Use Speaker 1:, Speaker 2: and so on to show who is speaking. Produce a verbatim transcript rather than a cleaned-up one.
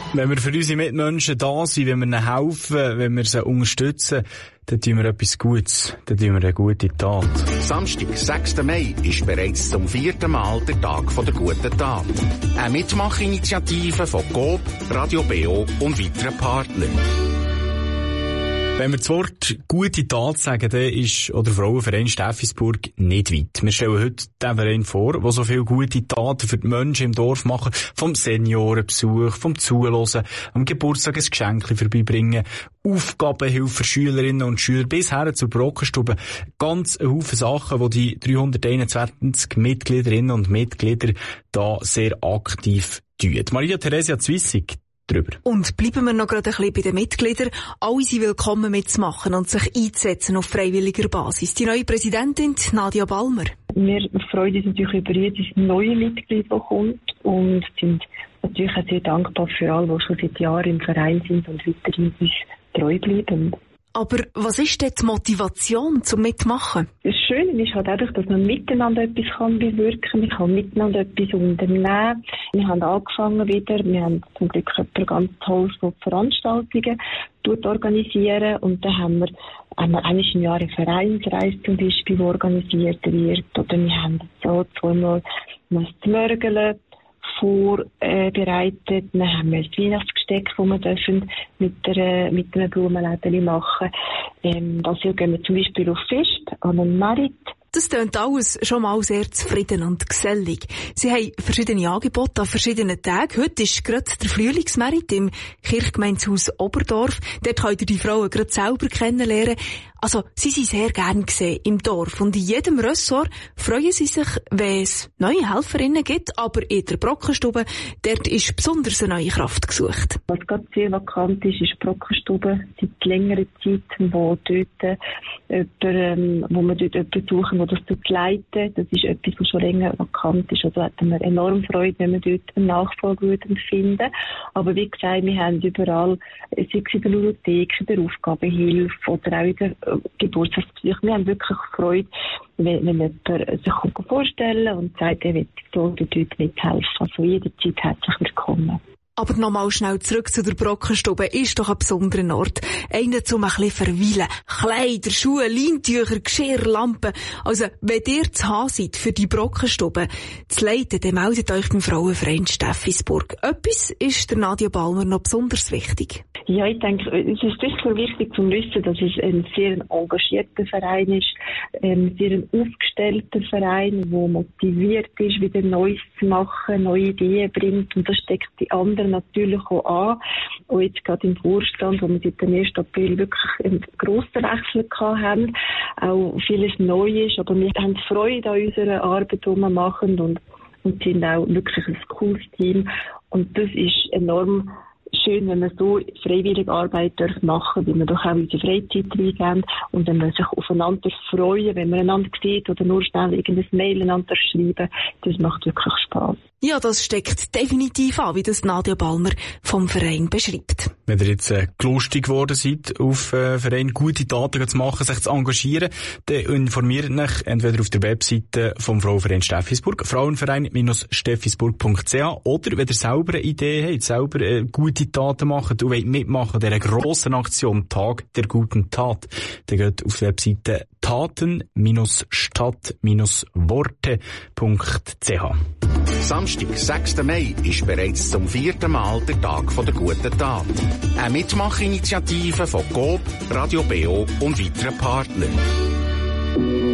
Speaker 1: Wenn wir für unsere Mitmenschen da sind, wenn wir ihnen helfen, wenn wir sie unterstützen, dann tun wir etwas Gutes. Dann tun wir eine gute Tat.
Speaker 2: Samstag, sechster Mai, ist bereits zum vierten Mal der Tag der guten Tat. Eine Mitmachinitiative von Coop, Radio B O und weiteren Partnern.
Speaker 1: Wenn wir das Wort gute Tat sagen, dann ist oder Frauenverein Steffisburg nicht weit. Wir stellen heute den Verein vor, der so viele gute Taten für die Menschen im Dorf machen. Vom Seniorenbesuch, vom Zuhören, am Geburtstag ein Geschenk vorbeibringen, Aufgabenhilfe für Schülerinnen und Schüler bis her zur Brockenstube. Ganz ein Haufen Sachen, die die dreihunderteinundzwanzig Mitgliederinnen und Mitglieder da sehr aktiv tun. Maria Theresia Zwissig drüber.
Speaker 3: Und bleiben wir noch gerade ein bisschen bei den Mitgliedern. Alle sind willkommen mitzumachen und sich einzusetzen auf freiwilliger Basis. Die neue Präsidentin, Nadia Balmer.
Speaker 4: Wir freuen uns natürlich über jedes neue Mitglied, das kommt, und sind natürlich auch sehr dankbar für alle, die schon seit Jahren im Verein sind und weiterhin uns treu bleiben.
Speaker 3: Aber was ist denn die Motivation zum Mitmachen?
Speaker 4: Das Schöne ist halt einfach, dass man miteinander etwas kann bewirken kann. Man kann miteinander etwas unternehmen. Wir haben angefangen wieder. Wir haben zum Glück jemand ganz tolles, so Veranstaltungen organisieren. Und dann haben wir einmal im Jahr eine Vereinsreise zum Beispiel, die organisiert wird. Oder wir haben so zweimal was zu mörgeln vorbereitet. Äh, dann haben wir ein Weihnachtsgesteck, das wir dürfen mit, der, mit einem Blumenlädchen machen. Ähm, das hier gehen wir zum Beispiel auf Fest, an einen Merit.
Speaker 3: Das klingt alles schon mal sehr zufrieden und gesellig. Sie haben verschiedene Angebote an verschiedenen Tagen. Heute ist gerade der Frühlingsmerit im Kirchgemeindehaus Oberdorf. Dort könnt ihr die Frauen gerade selber kennenlernen. Also, sie sind sehr gern gesehen im Dorf. Und in jedem Ressort freuen sie sich, wenn es neue Helferinnen gibt. Aber in der Brockenstube, dort ist besonders eine neue Kraft gesucht.
Speaker 4: Was gerade sehr vakant ist, ist die Brockenstube. Seit längerer Zeit, wo dort, äh, jemand, ähm, wo wir dort jemanden suchen, der das leiten. Das ist etwas, was schon länger vakant ist. Also hätten wir enorm Freude, wenn wir dort einen Nachfolger würden finden. Aber wie gesagt, wir haben überall, sei es in der Ludothek, in der Aufgabenhilfe oder auch in der Geburtstagsbesuch. Wir haben wirklich Freude, wenn, wenn jemand sich vorstellen und sagt, er will dort mithelfen. Also jederzeit herzlich willkommen.
Speaker 3: Aber nochmal schnell zurück zu der Brockenstube. Ist doch ein besonderer Ort. Einer zum ein bisschen verweilen. Kleider, Schuhe, Leintücher, Geschirr, Lampen. Also, wenn ihr zu Hause seid für die Brockenstube zu leiten, dann meldet euch beim Frauenverein Steffisburg. Etwas ist der Nadia Balmer noch besonders wichtig.
Speaker 4: Ja, ich denke, es ist sicher wichtig zu wissen, dass es ein sehr engagierter Verein ist, ein sehr aufgestellter Verein, der motiviert ist, wieder Neues zu machen, neue Ideen bringt, und das steckt die anderen natürlich auch an. Und jetzt gerade im Vorstand, wo wir seit dem ersten April wirklich einen grossen Wechsel gehabt haben, auch vieles neu ist, aber wir haben Freude an unserer Arbeit, die wir machen, und, und sind auch wirklich ein cooles Team, und das ist enorm schön, wenn wir so freiwillige Arbeit machen dürfen, weil wir doch auch unsere Freizeit reingeben, und wenn wir sich aufeinander freuen, wenn man einander sieht oder nur schnell irgendein Mail einander schreiben, das macht wirklich Spass.
Speaker 3: Ja, das steckt definitiv an, wie das Nadia Balmer vom Verein beschreibt.
Speaker 1: Wenn ihr jetzt äh, lustig geworden seid, auf äh, Verein gute Taten zu machen, sich zu engagieren, dann informiert euch entweder auf der Webseite vom Frauenverein Steffisburg, frauenverein steffisburg punkt c h, oder wenn ihr selber eine Idee habt, selber äh, gute Taten machen und wollt mitmachen an dieser grossen Aktion Tag der guten Tat, dann geht auf die Webseite taten stadt worte punkt c h.
Speaker 2: Samstag, sechster Mai, ist bereits zum vierten Mal der Tag der guten Tat. Eine Mitmachinitiative von Coop, Radio B O und weiteren Partnern.